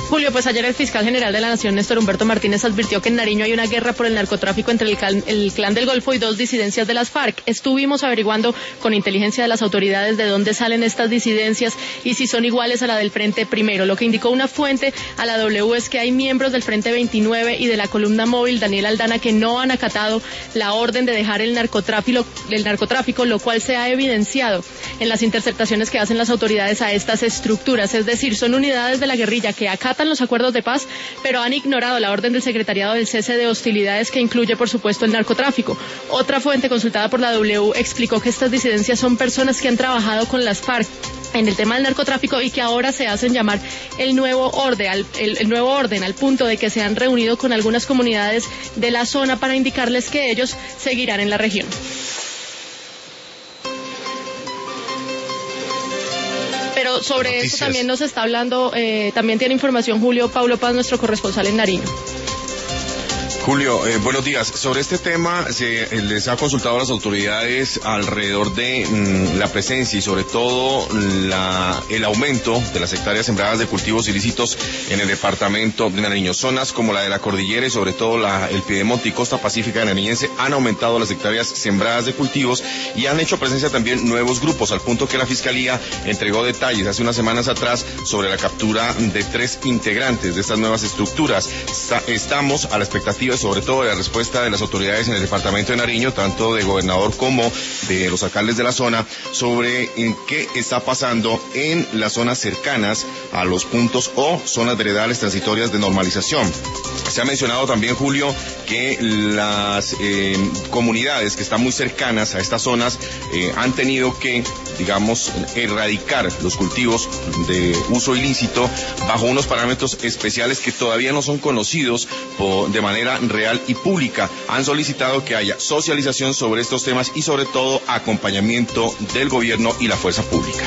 Julio, pues ayer el fiscal general de la Nación, Néstor Humberto Martínez, advirtió que en Nariño hay una guerra por el narcotráfico entre el clan del Golfo y dos disidencias de las FARC. Estuvimos averiguando con inteligencia de las autoridades de dónde salen estas disidencias y si son iguales a la del Frente Primero. Lo que indicó una fuente a la W es que hay miembros del Frente 29 y de la columna móvil Daniel Aldana que no han acatado la orden de dejar el narcotráfico, lo cual se ha evidenciado en las interceptaciones que hacen las autoridades a estas estructuras. Es decir, son unidades de la guerrilla que acatan los acuerdos de paz, pero han ignorado la orden del secretariado del cese de hostilidades que incluye, por supuesto, el narcotráfico. Otra fuente consultada por la W explicó que estas disidencias son personas que han trabajado con las FARC en el tema del narcotráfico y que ahora se hacen llamar el nuevo orden, al punto de que se han reunido con algunas comunidades de la zona para indicarles que ellos seguirán en la región. Pero sobre eso también nos está hablando, también tiene información Julio Paulo Paz, nuestro corresponsal en Nariño. Julio, buenos días. Sobre este tema se les ha consultado a las autoridades alrededor de la presencia y sobre todo el aumento de las hectáreas sembradas de cultivos ilícitos en el departamento de Nariño. Zonas como la de la cordillera y sobre todo el Piedemonte y costa pacífica nariñense han aumentado las hectáreas sembradas de cultivos y han hecho presencia también nuevos grupos, al punto que la Fiscalía entregó detalles hace unas semanas atrás sobre la captura de 3 integrantes de estas nuevas estructuras. Estamos a la expectativa sobre todo de la respuesta de las autoridades en el departamento de Nariño, tanto de gobernador como de los alcaldes de la zona, sobre qué está pasando en las zonas cercanas a los puntos o zonas veredales transitorias de normalización. Se ha mencionado también, Julio, que las comunidades que están muy cercanas a estas zonas han tenido que, digamos, erradicar los cultivos de uso ilícito bajo unos parámetros especiales que todavía no son conocidos de manera real y pública. Han solicitado que haya socialización sobre estos temas y sobre todo acompañamiento del gobierno y la fuerza pública.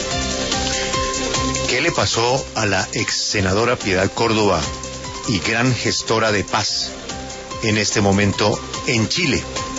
¿Qué le pasó a la ex senadora Piedad Córdoba y gran gestora de paz en este momento en Chile?